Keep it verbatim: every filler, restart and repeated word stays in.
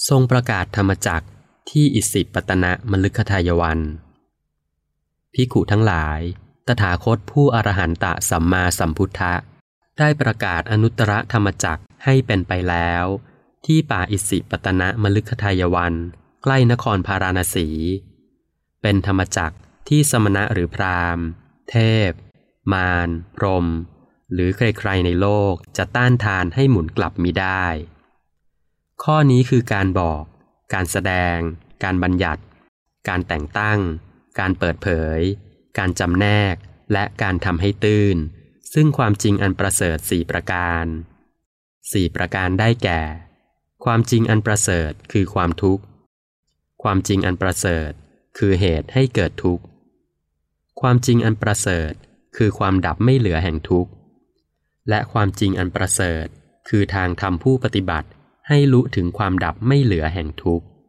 ทรงประกาศธรรมจักรที่อิสิปตนมฤคทายวันภิกขุทั้งหลายตถาคตผู้อรหันตสัมมาสัมพุทธะได้ประกาศอนุตตรธรรมจักรให้เป็นไปแล้วที่ป่าอิสิปตนมฤคทายวันใกล้นครพาราณสีเป็นธรรมจักรที่สมณะหรือพราหมณ์เทพมารพรหมหรือใครๆในโลกจะต้านทานให้หมุนกลับมิได้ข้อนี้คือการบอกการแสดงการบัญญัติการแต่งตั้งการเปิดเผยการจำแนกและการทำให้ตื้นซึ่งความจริงอันประเสริฐสี่ประการสี่ประการได้แก่ความจริงอันประเสริฐคือความทุกข์ความจริงอันประเสริฐคือเหตุให้เกิดทุกข์ความจริงอันประเสริฐคือความดับไม่เหลือแห่งทุกข์และความจริงอันประเสริฐคือทางธรรมผู้ปฏิบัติให้รู้ถึงความดับไม่เหลือแห่งทุกข์